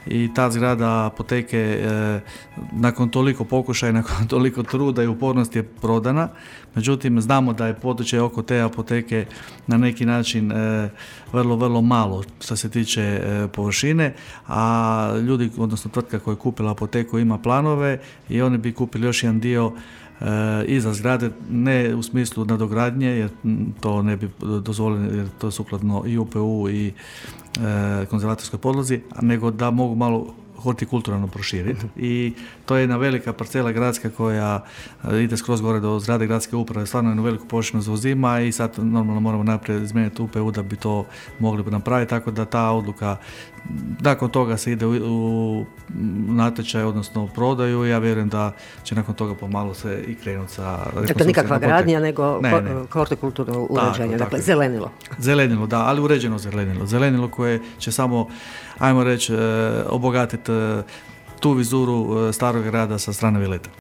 i ta zgrada apoteke nakon toliko pokušaja, nakon toliko truda i upornosti je prodana. Međutim, znamo da je područje oko te apoteke na neki način vrlo, vrlo malo što se tiče površine, a ljudi, odnosno tvrtka koja je kupila apoteku ima planove i oni bi kupili još jedan dio iza zgrade, ne u smislu nadogradnje, jer to ne bi dozvoljeno, jer to je sukladno i UPU i konzervatorskoj podlozi, nego da mogu malo hortikulturalno proširiti i to je jedna velika parcela gradska koja ide skroz gore do zgrade gradske uprave, stvarno jednu veliku površinu zauzima i sad normalno moramo naprijed izmijeniti UPU da bi to mogli napraviti, tako da ta odluka, nakon toga se ide u natječaj, odnosno prodaju, ja vjerujem da će nakon toga pomalo se i krenuti sa rekonstrukcijom. Dakle, nikakva gradnja, nego hortikulturno uređenje, dakle zelenilo. Zelenilo, da, ali uređeno zelenilo. Zelenilo koje će samo, ajmo reći, obogatiti tu vizuru starog grada sa strane Veleta.